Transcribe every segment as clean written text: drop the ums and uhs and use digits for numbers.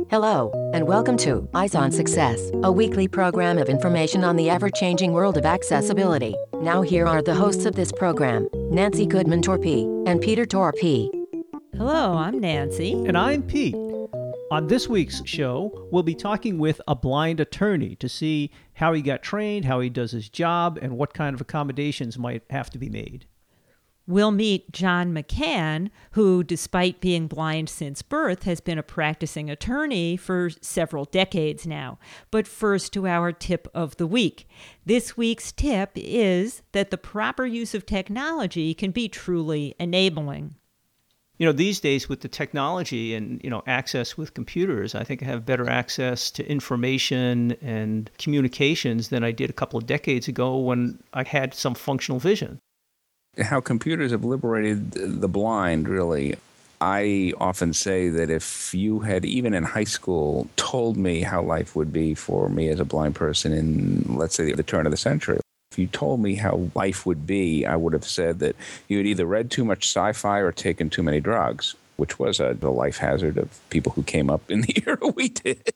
Hello, and welcome to Eyes on Success, a weekly program of information on the ever-changing world of accessibility. Now here are the hosts of this program, Nancy Goodman-Torpey and Peter Torpey. Hello, I'm Nancy. And I'm Pete. On this week's show, we'll be talking with a blind attorney to see how he got trained, how he does his job, and what kind of accommodations might have to be made. We'll meet John McCann, who, despite being blind since birth, has been a practicing attorney for several decades now. But first to our tip of the week. This week's tip is that the proper use of technology can be truly enabling. You know, these days with the technology and, access with computers, I think I have better access to information and communications than I did a couple of decades ago when I had some functional vision. How computers have liberated the blind, really. I often say that if you had, even in high school, told me how life would be for me as a blind person in, let's say, the turn of the century, if you told me how life would be, I would have said that you had either read too much sci-fi or taken too many drugs, which was the life hazard of people who came up in the era we did.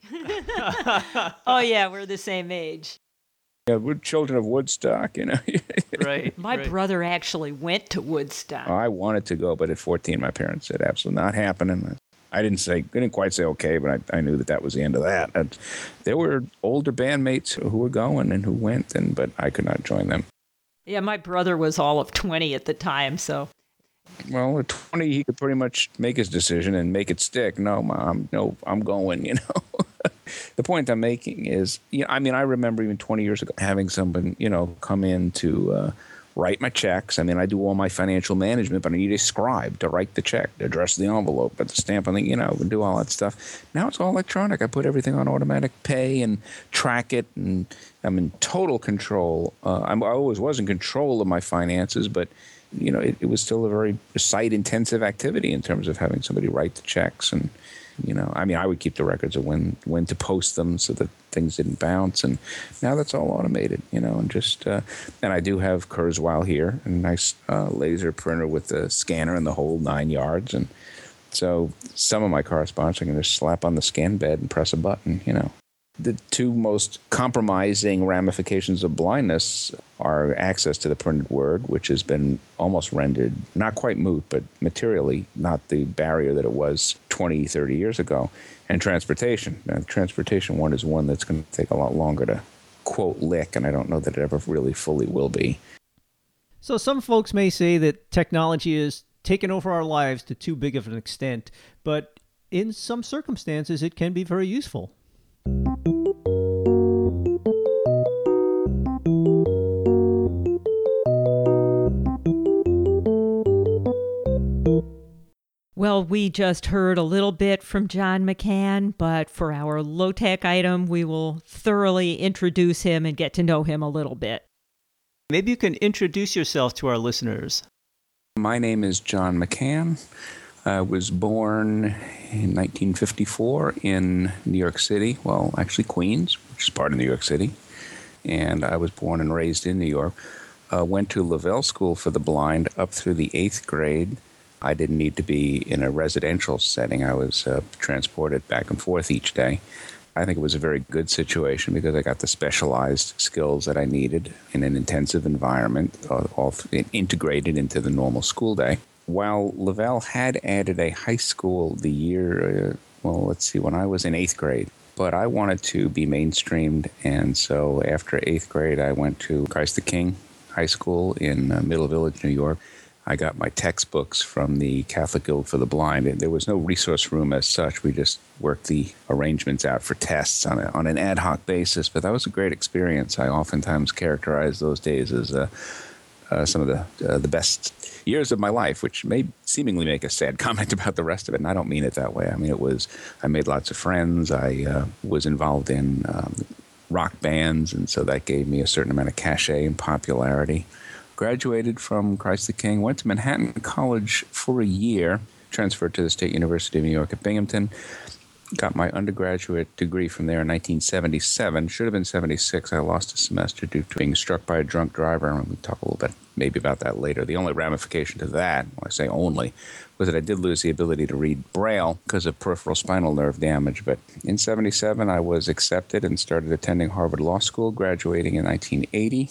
Oh, yeah, we're the same age. Yeah, we're children of Woodstock, Right. My brother actually went to Woodstock. I wanted to go, but at 14, my parents said, absolutely not happening. I didn't quite say okay, but I knew that was the end of that. And there were older bandmates who were going and who went, but I could not join them. Yeah, my brother was all of 20 at the time, so. Well, at 20, he could pretty much make his decision and make it stick. No, Mom, no, I'm going, The point I'm making is, I remember even 20 years ago having someone, come in to write my checks. I do all my financial management, but I need a scribe to write the check, to address the envelope, put the stamp on the, and do all that stuff. Now it's all electronic. I put everything on automatic pay and track it, and I'm in total control. I always was in control of my finances, but it was still a very site-intensive activity in terms of having somebody write the checks. And, I would keep the records of when to post them so that things didn't bounce. And now that's all automated, and just, and I do have Kurzweil here, a nice laser printer with the scanner and the whole 9 yards. And so some of my correspondence I can just slap on the scan bed and press a button, The two most compromising ramifications of blindness are access to the printed word, which has been almost rendered, not quite moot, but materially not the barrier that it was 20, 30 years ago, and transportation. Now, the transportation one is one that's going to take a lot longer to, quote, lick, and I don't know that it ever really fully will be. So some folks may say that technology has taken over our lives to too big of an extent, but in some circumstances it can be very useful. Well, we just heard a little bit from John McCann, but for our low-tech item, we will thoroughly introduce him and get to know him a little bit. Maybe you can introduce yourself to our listeners. My name is John McCann. I was born in 1954 in New York City, well, actually Queens, which is part of New York City. And I was born and raised in New York. Went to Lavelle School for the Blind up through the 8th grade. I didn't need to be in a residential setting. I was transported back and forth each day. I think it was a very good situation because I got the specialized skills that I needed in an intensive environment, all integrated into the normal school day. While Lavelle had added a high school the year, when I was in 8th grade, but I wanted to be mainstreamed, and so after 8th grade, I went to Christ the King High School in Middle Village, New York. I got my textbooks from the Catholic Guild for the Blind, and there was no resource room as such. We just worked the arrangements out for tests on an ad hoc basis, but that was a great experience. I oftentimes characterize those days as some of the best years of my life, which may seemingly make a sad comment about the rest of it, and I don't mean it that way. I made lots of friends. I was involved in rock bands, and so that gave me a certain amount of cachet and popularity. Graduated from Christ the King, went to Manhattan College for a year, transferred to the State University of New York at Binghamton, got my undergraduate degree from there in 1977. Should have been 76. I lost a semester due to being struck by a drunk driver, and we'll talk a little bit maybe about that later. The only ramification to that, when I say only, was that I did lose the ability to read Braille because of peripheral spinal nerve damage. But in 77, I was accepted and started attending Harvard Law School, graduating in 1980.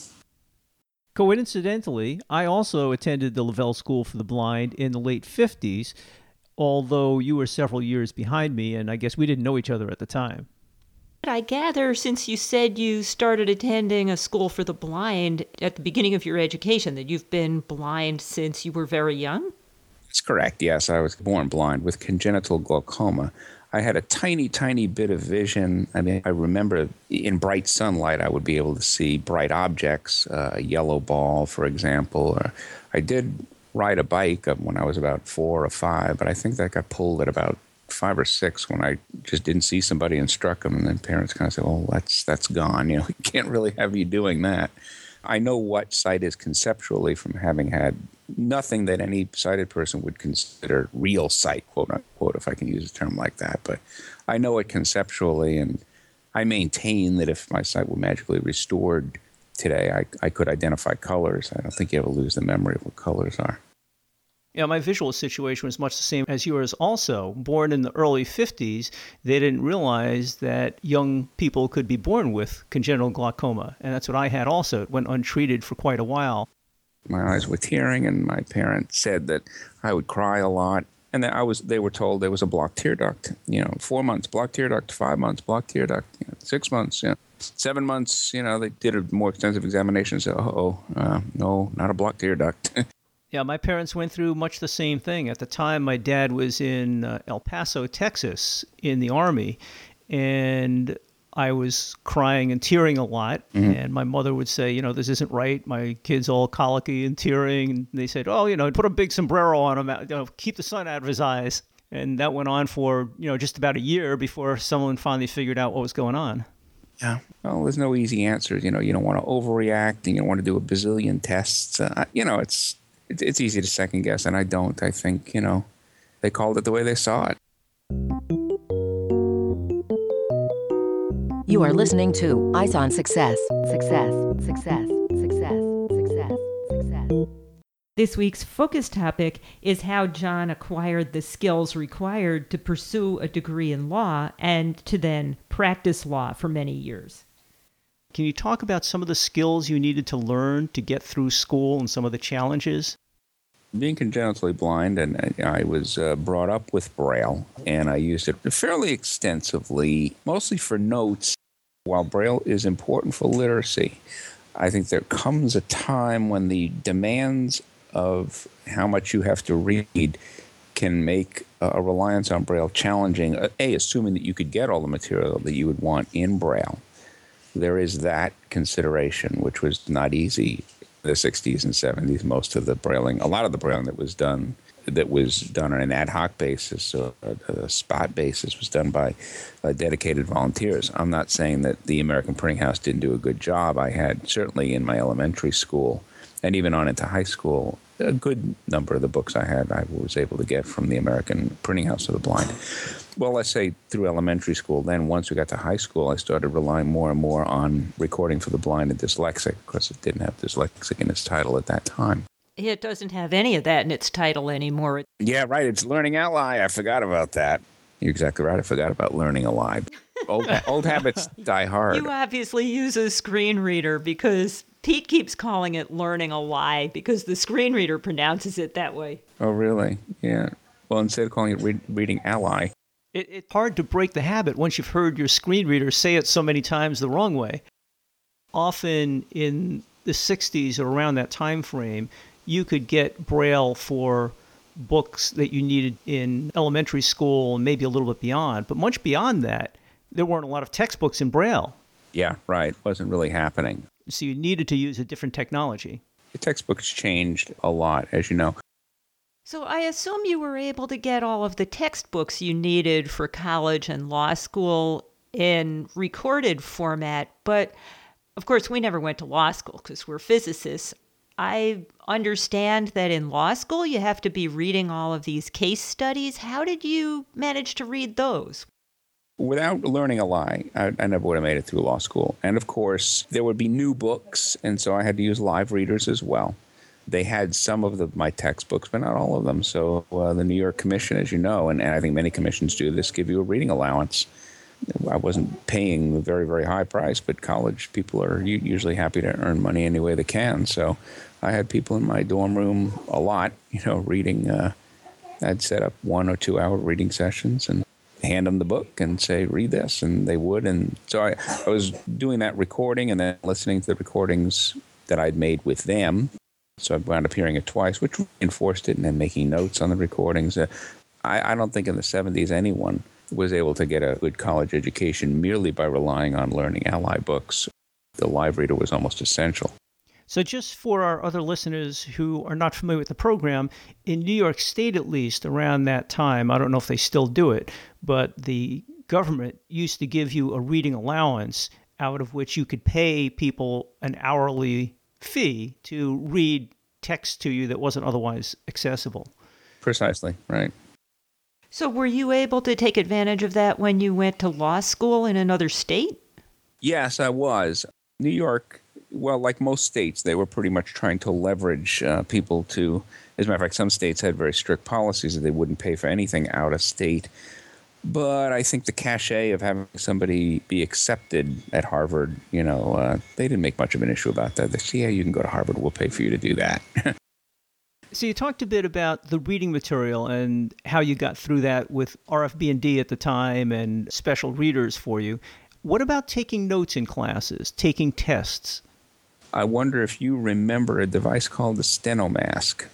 Coincidentally, I also attended the Lavelle School for the Blind in the late 50s, although you were several years behind me, and I guess we didn't know each other at the time. But I gather, since you said you started attending a school for the blind at the beginning of your education, that you've been blind since you were very young? That's correct, yes. I was born blind with congenital glaucoma. I had a tiny, tiny bit of vision. I mean, I remember in bright sunlight, I would be able to see bright objects, a yellow ball, for example. Or I did ride a bike when I was about 4 or 5, but I think that got pulled at about 5 or 6 when I just didn't see somebody and struck them. And then parents kind of said, "Oh, that's gone. You know, we can't really have you doing that." I know what sight is conceptually from having had nothing that any sighted person would consider real sight, quote unquote, if I can use a term like that. But I know it conceptually, and I maintain that if my sight were magically restored today, I could identify colors. I don't think you ever lose the memory of what colors are. Yeah, my visual situation was much the same as yours also. Born in the early 50s, they didn't realize that young people could be born with congenital glaucoma, and that's what I had also. It went untreated for quite a while. My eyes were tearing, and my parents said that I would cry a lot, and that they were told there was a blocked tear duct. 4 months, blocked tear duct, 5 months, blocked tear duct, 6 months, 7 months, they did a more extensive examination and said, no, not a blocked tear duct. Yeah, my parents went through much the same thing. At the time, my dad was in El Paso, Texas, in the Army, and I was crying and tearing a lot. Mm-hmm. And my mother would say, this isn't right. My kid's all colicky and tearing. And they said, put a big sombrero on him, keep the sun out of his eyes. And that went on for, just about a year before someone finally figured out what was going on. Yeah. Well, there's no easy answers. You don't want to overreact, and you don't want to do a bazillion tests. It's easy to second guess, and I don't. I think, they called it the way they saw it. You are listening to Eyes on Success. Success, success, success, success, success. This week's focus topic is how John acquired the skills required to pursue a degree in law and to then practice law for many years. Can you talk about some of the skills you needed to learn to get through school and some of the challenges? Being congenitally blind, and I was brought up with Braille, and I used it fairly extensively, mostly for notes. While Braille is important for literacy, I think there comes a time when the demands of how much you have to read can make a reliance on Braille challenging, assuming that you could get all the material that you would want in Braille. There is that consideration, which was not easy in the 60s and 70s. Most of the Brailing, a lot of the Brailing that was done on an ad hoc basis or a spot basis was done by dedicated volunteers. I'm not saying that the American Printing House didn't do a good job. I had, certainly in my elementary school and even on into high school, a good number of the books I was able to get from the American Printing House of the Blind. Well, let's say through elementary school. Then once we got to high school, I started relying more and more on Recording for the Blind and Dyslexic, because it didn't have dyslexic in its title at that time. It doesn't have any of that in its title anymore. Yeah, right. It's Learning Ally. I forgot about that. You're exactly right. I forgot about Learning Ally. Old habits die hard. You obviously use a screen reader because Pete keeps calling it Learning Ally because the screen reader pronounces it that way. Oh, really? Yeah. Well, instead of calling it Reading Ally. It's hard to break the habit once you've heard your screen reader say it so many times the wrong way. Often in the 60s or around that time frame, you could get Braille for books that you needed in elementary school and maybe a little bit beyond. But much beyond that, there weren't a lot of textbooks in Braille. Yeah, right. Wasn't really happening. So you needed to use a different technology. The textbooks changed a lot, as you know. So I assume you were able to get all of the textbooks you needed for college and law school in recorded format, but of course we never went to law school because we're physicists. I understand that in law school you have to be reading all of these case studies. How did you manage to read those? Without learning a lie, I never would have made it through law school. And of course, there would be new books, and so I had to use live readers as well. They had some of my textbooks, but not all of them. So the New York Commission, as you know, and I think many commissions do this, give you a reading allowance. I wasn't paying a very, very high price, but college people are usually happy to earn money any way they can. So I had people in my dorm room a lot, reading. I'd set up 1 or 2 hour reading sessions and hand them the book and say, read this, and they would. And so I was doing that recording and then listening to the recordings that I'd made with them. So I wound up hearing it twice, which reinforced it, and then making notes on the recordings. I don't think in the 70s anyone was able to get a good college education merely by relying on learning ally books. The live reader was almost essential. So just for our other listeners who are not familiar with the program, in New York State at least around that time, I don't know if they still do it, but the government used to give you a reading allowance out of which you could pay people an hourly fee to read text to you that wasn't otherwise accessible. Precisely, right. So were you able to take advantage of that when you went to law school in another state? Yes, I was. New York, well, like most states, they were pretty much trying to leverage people to, as a matter of fact, some states had very strict policies that they wouldn't pay for anything out of state. But I think the cachet of having somebody be accepted at Harvard, they didn't make much of an issue about that. They said, yeah, you can go to Harvard, we'll pay for you to do that. So you talked a bit about the reading material and how you got through that with RFB&D at the time and special readers for you. What about taking notes in classes, taking tests? I wonder if you remember a device called the StenoMask.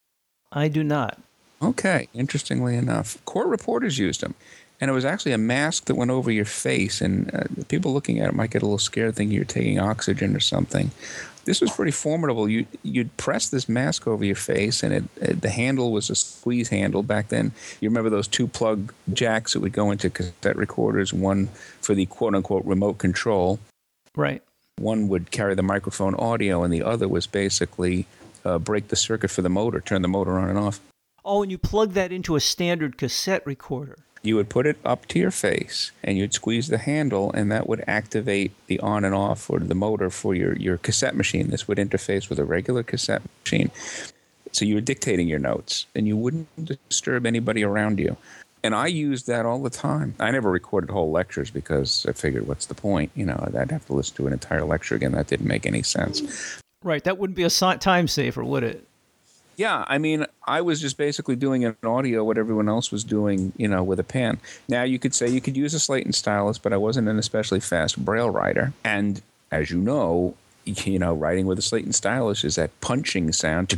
I do not. Okay, interestingly enough, court reporters used them. And it was actually a mask that went over your face, and people looking at it might get a little scared thinking you're taking oxygen or something. This was pretty formidable. You'd press this mask over your face, and the handle was a squeeze handle. Back then, you remember those 2 plug jacks that would go into cassette recorders, one for the quote-unquote remote control. Right. One would carry the microphone audio, and the other was basically break the circuit for the motor, turn the motor on and off. Oh, and you plug that into a standard cassette recorder. You would put it up to your face, and you'd squeeze the handle, and that would activate the on and off or the motor for your cassette machine. This would interface with a regular cassette machine. So you were dictating your notes, and you wouldn't disturb anybody around you. And I used that all the time. I never recorded whole lectures because I figured, what's the point? I'd have to listen to an entire lecture again. That didn't make any sense. Right. That wouldn't be a time saver, would it? Yeah, I mean, I was just basically doing in audio what everyone else was doing, with a pen. Now, you could say you could use a slate and stylus, but I wasn't an especially fast Braille writer. And as you know, writing with a slate and stylus is that punching sound,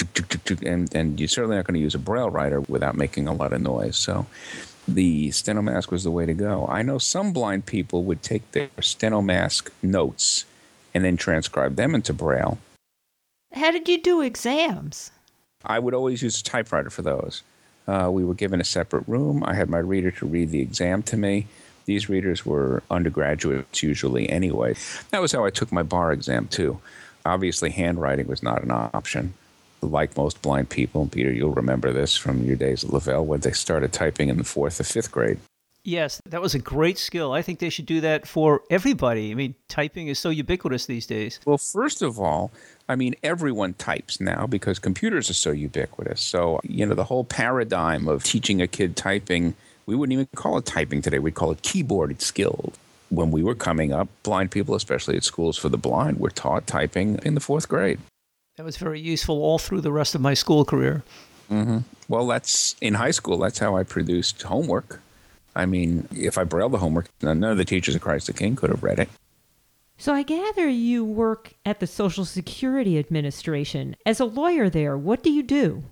and you're certainly not going to use a Braille writer without making a lot of noise. So the StenoMask was the way to go. I know some blind people would take their StenoMask notes and then transcribe them into Braille. How did you do exams? I would always use a typewriter for those. We were given a separate room. I had my reader to read the exam to me. These readers were undergraduates usually anyway. That was how I took my bar exam, too. Obviously, handwriting was not an option. Like most blind people, and Peter, you'll remember this from your days at Lavelle, when they started typing in the 4th or 5th grade. Yes, that was a great skill. I think they should do that for everybody. I mean, typing is so ubiquitous these days. Well, first of all, everyone types now because computers are so ubiquitous. So, the whole paradigm of teaching a kid typing, we wouldn't even call it typing today. We'd call it keyboard skilled. When we were coming up, blind people, especially at schools for the blind, were taught typing in the 4th grade. That was very useful all through the rest of my school career. Mm-hmm. Well, that's in high school. That's how I produced homework. If I brailled the homework, none of the teachers of Christ the King could have read it. So I gather you work at the Social Security Administration. As a lawyer there, what do you do?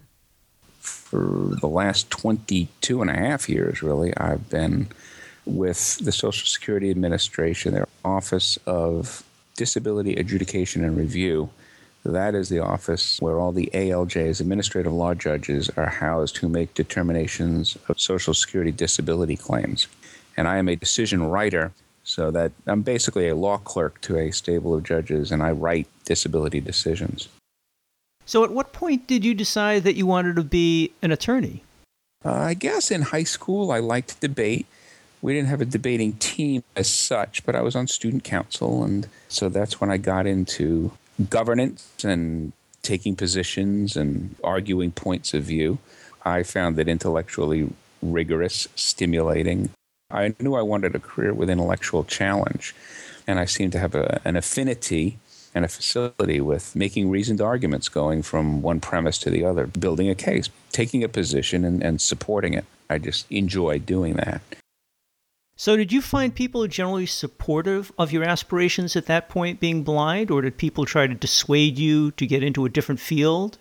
For the last 22 and a half years, really, I've been with the Social Security Administration, their Office of Disability Adjudication and Review. That is the office where all the ALJs, administrative law judges, are housed who make determinations of Social Security disability claims. And I am a decision writer, so that I'm basically a law clerk to a stable of judges, and I write disability decisions. So at what point did you decide that you wanted to be an attorney? I guess in high school I liked debate. We didn't have a debating team as such, but I was on student council, and so that's when I got into governance and taking positions and arguing points of view. I found it intellectually rigorous, stimulating. I knew I wanted a career with intellectual challenge, and I seemed to have an affinity and a facility with making reasoned arguments, going from one premise to the other, building a case, taking a position and supporting it. I just enjoyed doing that. So did you find people generally supportive of your aspirations at that point, being blind, or did people try to dissuade you to get into a different field?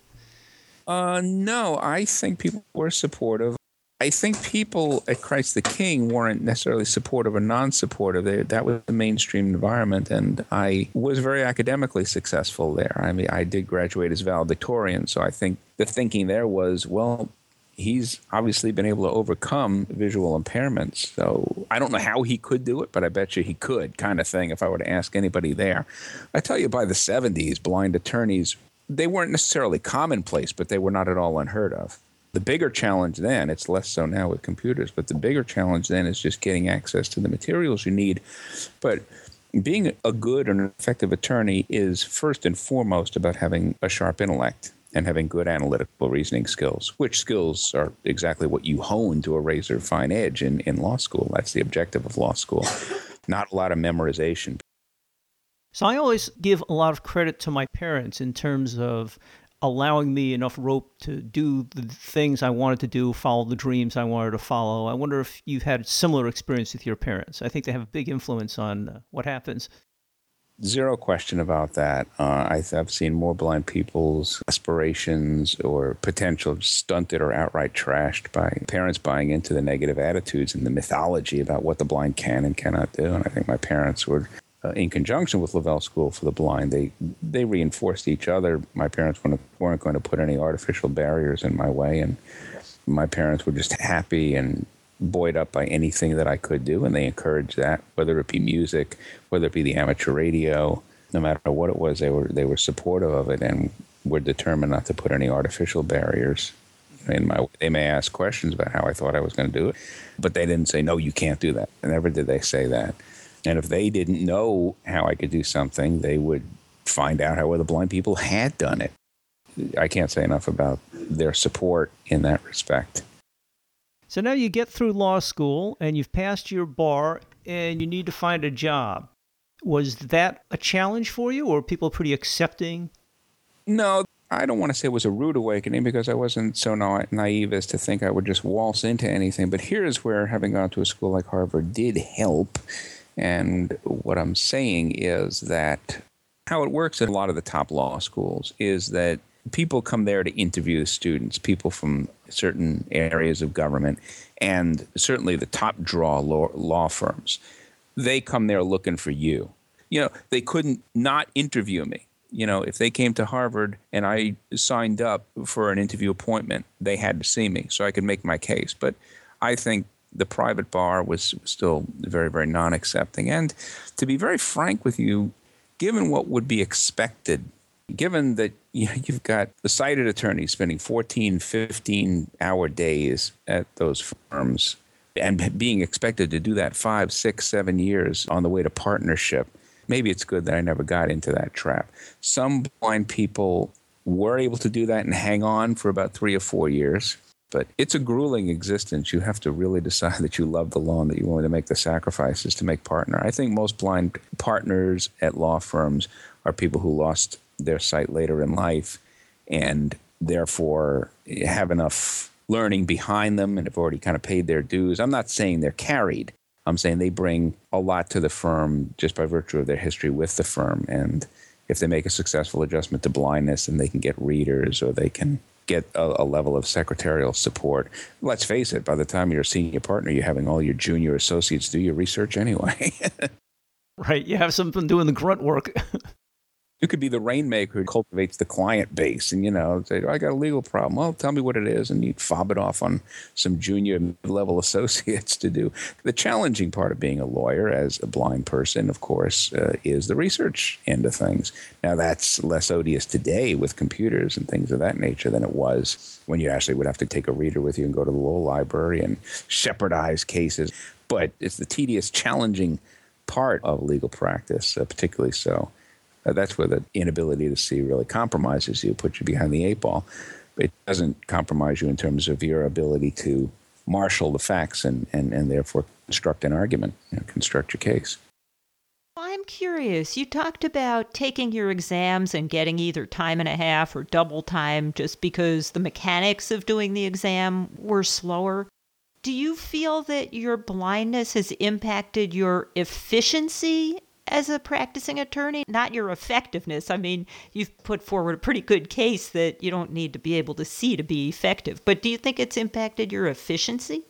No, I think people were supportive. I think people at Christ the King weren't necessarily supportive or non-supportive. That was the mainstream environment, and I was very academically successful there. I mean, I did graduate as valedictorian, so I think the thinking there was, well, he's obviously been able to overcome visual impairments. So I don't know how he could do it, but I bet you he could, kind of thing, if I were to ask anybody there. I tell you, by the 70s, blind attorneys, they weren't necessarily commonplace, but they were not at all unheard of. The bigger challenge then, it's less so now with computers, but the bigger challenge then is just getting access to the materials you need. But being a good and effective attorney is first and foremost about having a sharp intellect and having good analytical reasoning skills, which skills are exactly what you hone to a razor fine edge in law school. That's the objective of law school. Not a lot of memorization. So I always give a lot of credit to my parents in terms of allowing me enough rope to do the things I wanted to do, follow the dreams I wanted to follow. I wonder if you've had similar experience with your parents. I think they have a big influence on what happens. Zero question about that. I've seen more blind people's aspirations or potential stunted or outright trashed by parents buying into the negative attitudes and the mythology about what the blind can and cannot do. And I think my parents were, in conjunction with Lavelle School for the Blind, they reinforced each other. My parents weren't going to put any artificial barriers in my way, and my parents were just happy and buoyed up by anything that I could do, and they encouraged that, whether it be music, whether it be the amateur radio, no matter what it was, they were supportive of it and were determined not to put any artificial barriers in my way. They may ask questions about how I thought I was going to do it, but they didn't say, no, you can't do that. Never did they say that. And if they didn't know how I could do something, they would find out how other blind people had done it. I can't say enough about their support in that respect. So now you get through law school and you've passed your bar and you need to find a job. Was that a challenge for you, or are people pretty accepting? No, I don't want to say it was a rude awakening because I wasn't so naive as to think I would just waltz into anything. But here's where having gone to a school like Harvard did help. And what I'm saying is that how it works at a lot of the top law schools is that people come there to interview the students, people from certain areas of government, and certainly the top draw law firms. They come there looking for you. You know, they couldn't not interview me. You know, if they came to Harvard and I signed up for an interview appointment, they had to see me so I could make my case. But I think the private bar was still very, very non-accepting. And to be very frank with you, given what would be expected, given that you've got the sighted attorneys spending 14, 15-hour days at those firms and being expected to do that 5, 6, 7 years on the way to partnership, maybe it's good that I never got into that trap. Some blind people were able to do that and hang on for about 3 or 4 years. But it's a grueling existence. You have to really decide that you love the law and that you're willing to make the sacrifices to make partner. I think most blind partners at law firms are people who lost their sight later in life and therefore have enough learning behind them and have already kind of paid their dues. I'm not saying they're carried. I'm saying they bring a lot to the firm just by virtue of their history with the firm. And if they make a successful adjustment to blindness, and they can get readers or they can get a level of secretarial support. Let's face it, by the time you're a senior partner, you're having all your junior associates do your research anyway. Right. You have someone doing the grunt work. You could be the rainmaker who cultivates the client base and, say, I got a legal problem. Well, tell me what it is. And you'd fob it off on some junior mid-level associates to do. The challenging part of being a lawyer as a blind person, of course, is the research end of things. Now, that's less odious today with computers and things of that nature than it was when you actually would have to take a reader with you and go to the law library and shepherdize cases. But it's the tedious, challenging part of legal practice, particularly so. That's where the inability to see really compromises you, puts you behind the eight ball. It doesn't compromise you in terms of your ability to marshal the facts and therefore construct an argument, construct your case. I'm curious. You talked about taking your exams and getting either time and a half or double time just because the mechanics of doing the exam were slower. Do you feel that your blindness has impacted your efficiency as a practicing attorney? Not your effectiveness. I mean, you've put forward a pretty good case that you don't need to be able to see to be effective. But do you think it's impacted your efficiency?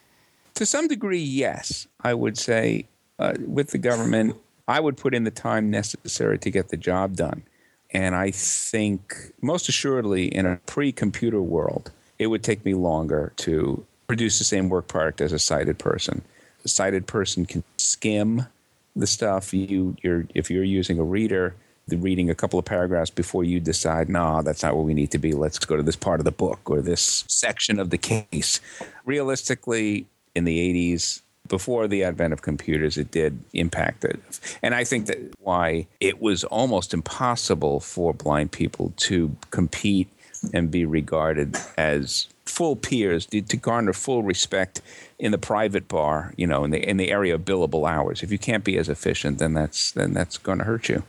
To some degree, yes. I would say with the government, I would put in the time necessary to get the job done. And I think most assuredly in a pre-computer world, it would take me longer to produce the same work product as a sighted person. A sighted person can skim the stuff. If you're using a reader, reading a couple of paragraphs before you decide, no, that's not where we need to be. Let's go to this part of the book or this section of the case. Realistically, in the 80s, before the advent of computers, it did impact it. And I think that why it was almost impossible for blind people to compete and be regarded as full peers, to garner full respect in the private bar, in the area of billable hours. If you can't be as efficient, then that's going to hurt you.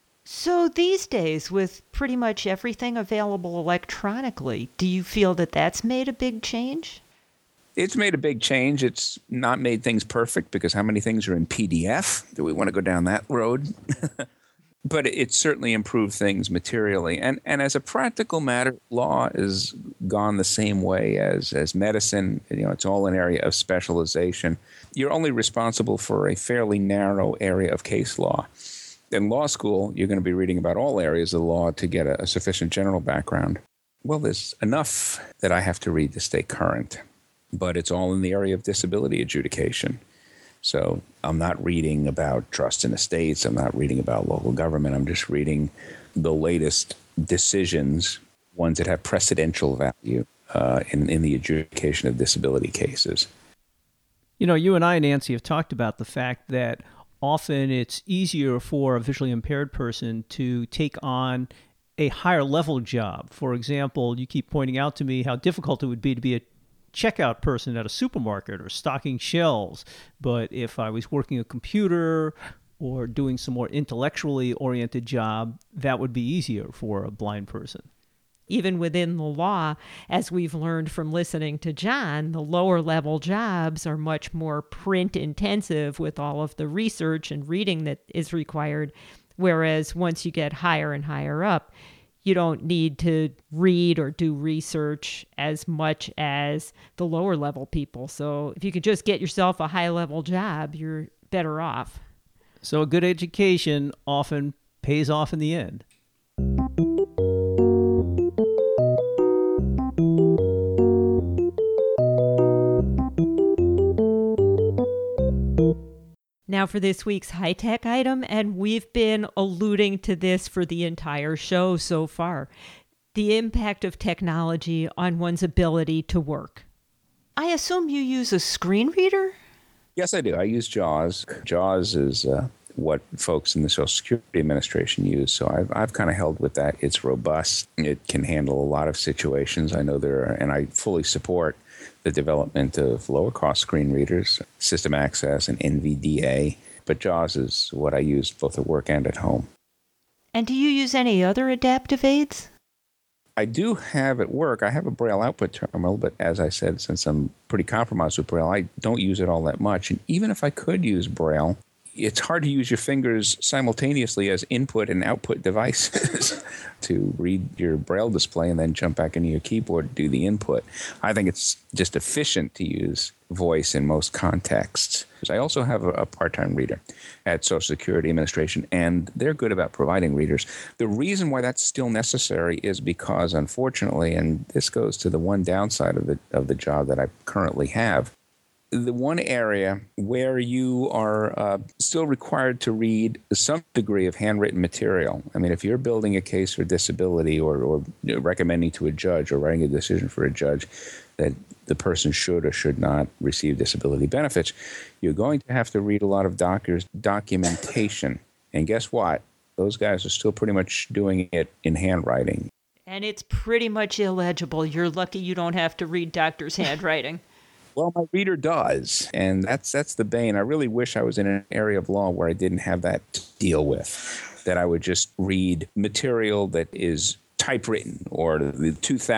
So these days, with pretty much everything available electronically, do you feel that that's made a big change? It's made a big change. It's not made things perfect because how many things are in PDF? Do we want to go down that road? But it certainly improved things materially. And as a practical matter, law has gone the same way as medicine. It's all an area of specialization. You're only responsible for a fairly narrow area of case law. In law school, you're going to be reading about all areas of the law to get a sufficient general background. Well, there's enough that I have to read to stay current, but it's all in the area of disability adjudication. So I'm not reading about trust and estates. I'm not reading about local government. I'm just reading the latest decisions, ones that have precedential value in the adjudication of disability cases. You and I, Nancy, have talked about the fact that often it's easier for a visually impaired person to take on a higher level job. For example, you keep pointing out to me how difficult it would be to be a checkout person at a supermarket or stocking shelves. But if I was working a computer or doing some more intellectually oriented job, that would be easier for a blind person. Even within the law, as we've learned from listening to John, the lower level jobs are much more print intensive with all of the research and reading that is required. Whereas once you get higher and higher up, you don't need to read or do research as much as the lower level people. So if you could just get yourself a high level job, you're better off. So a good education often pays off in the end. Now for this week's high-tech item, and we've been alluding to this for the entire show so far, the impact of technology on one's ability to work. I assume you use a screen reader? Yes, I do. I use JAWS. JAWS is what folks in the Social Security Administration use, so I've kind of held with that. It's robust. It can handle a lot of situations. I know and I fully support the development of lower-cost screen readers, System Access and NVDA, but JAWS is what I use both at work and at home. And do you use any other adaptive aids? I do have at work, I have a Braille output terminal, but as I said, since I'm pretty compromised with Braille, I don't use it all that much. And even if I could use Braille, it's hard to use your fingers simultaneously as input and output devices to read your Braille display and then jump back into your keyboard to do the input. I think it's just efficient to use voice in most contexts. I also have a part-time reader at Social Security Administration, and they're good about providing readers. The reason why that's still necessary is because, unfortunately, and this goes to the one downside of the job that I currently have, the one area where you are still required to read some degree of handwritten material. I mean, if you're building a case for disability or recommending to a judge or writing a decision for a judge that the person should or should not receive disability benefits, you're going to have to read a lot of doctors' documentation. And guess what? Those guys are still pretty much doing it in handwriting. And it's pretty much illegible. You're lucky you don't have to read doctors' handwriting. Well, my reader does, and that's the bane. I really wish I was in an area of law where I didn't have that to deal with, that I would just read material that is typewritten or the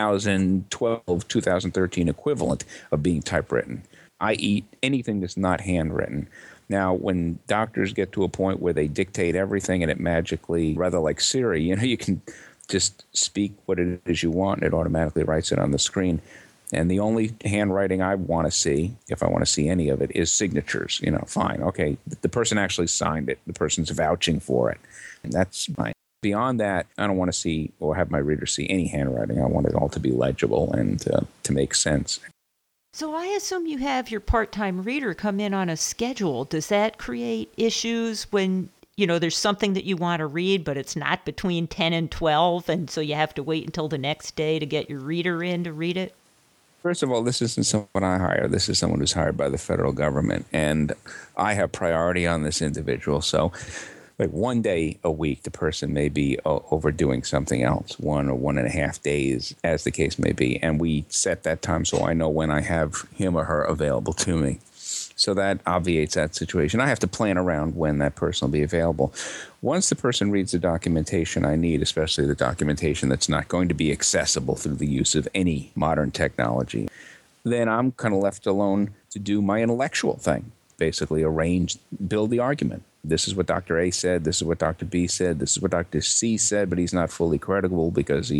2012, 2013 equivalent of being typewritten, i.e. anything that's not handwritten. Now, when doctors get to a point where they dictate everything and it magically, rather like Siri, you can just speak what it is you want and it automatically writes it on the screen. And the only handwriting I want to see, if I want to see any of it, is signatures. Fine. Okay, the person actually signed it. The person's vouching for it. And that's fine. Beyond that, I don't want to see or have my reader see any handwriting. I want it all to be legible and to make sense. So I assume you have your part-time reader come in on a schedule. Does that create issues when, there's something that you want to read, but it's not between 10 and 12, and so you have to wait until the next day to get your reader in to read it? First of all, this isn't someone I hire. This is someone who's hired by the federal government, and I have priority on this individual. So like one day a week, the person may be overdoing something else, 1 or 1.5 days, as the case may be. And we set that time so I know when I have him or her available to me. So that obviates that situation. I have to plan around when that person will be available. Once the person reads the documentation I need, especially the documentation that's not going to be accessible through the use of any modern technology, then I'm kind of left alone to do my intellectual thing, basically build the argument. This is what Dr. A said, this is what Dr. B said, this is what Dr. C said, but he's not fully credible because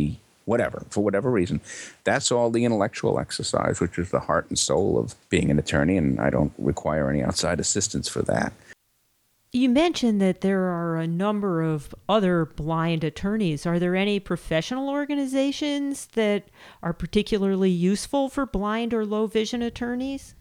for whatever reason. That's all the intellectual exercise, which is the heart and soul of being an attorney, and I don't require any outside assistance for that. You mentioned that there are a number of other blind attorneys. Are there any professional organizations that are particularly useful for blind or low vision attorneys?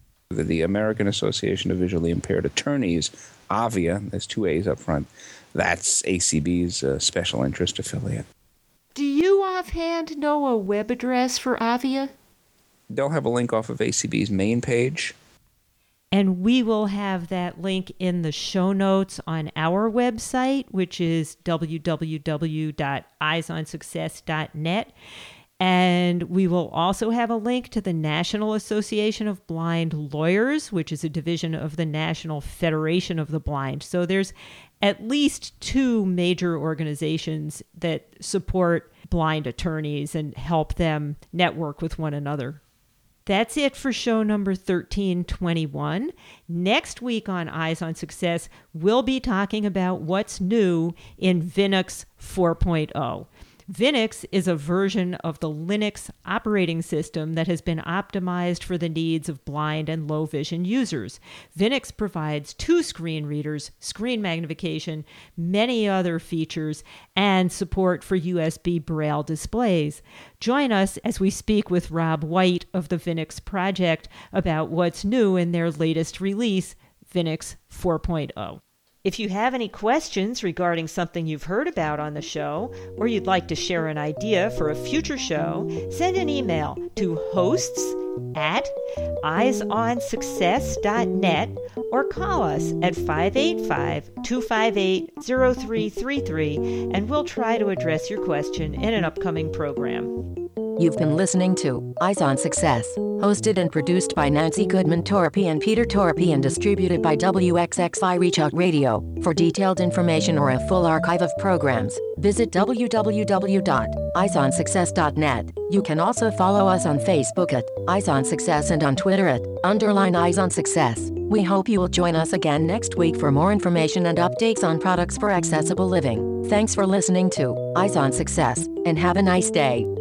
The American Association of Visually Impaired Attorneys, AVIA, there's 2 A's up front, that's ACB's special interest affiliate. Do you offhand know a web address for Avia? They'll have a link off of ACB's main page. And we will have that link in the show notes on our website, which is www.eyesonsuccess.net. And we will also have a link to the National Association of Blind Lawyers, which is a division of the National Federation of the Blind. So there's at least 2 major organizations that support blind attorneys and help them network with one another. That's it for show number 1321. Next week on Eyes on Success, we'll be talking about what's new in Vinux 4.0. Vinux is a version of the Linux operating system that has been optimized for the needs of blind and low vision users. Vinux provides 2 screen readers, screen magnification, many other features, and support for USB Braille displays. Join us as we speak with Rob White of the Vinux Project about what's new in their latest release, Vinux 4.0. If you have any questions regarding something you've heard about on the show, or you'd like to share an idea for a future show, send an email to hosts@eyesonsuccess.net or call us at 585-258-0333, and we'll try to address your question in an upcoming program. You've been listening to Eyes on Success, hosted and produced by Nancy Goodman Torpy and Peter Torpy and distributed by WXXI Reach Out Radio. For detailed information or a full archive of programs, visit www.eyesonsuccess.net. You can also follow us on Facebook at Eyes on Success and on Twitter at _Eyes on Success. We hope you will join us again next week for more information and updates on products for accessible living. Thanks for listening to Eyes on Success, and have a nice day.